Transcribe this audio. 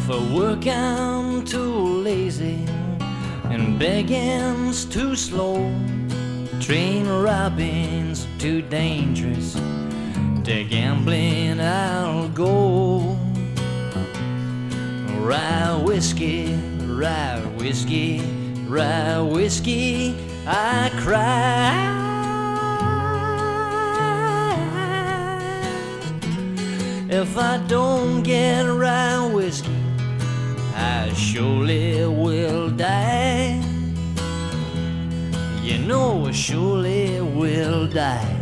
For work I'm too lazy and begging's too slow. Train robbing's too dangerous. To gambling I'll go. Rye whiskey, rye whiskey, rye whiskey, I cry. If I don't get rye whiskey, I surely will die. You know I surely will die.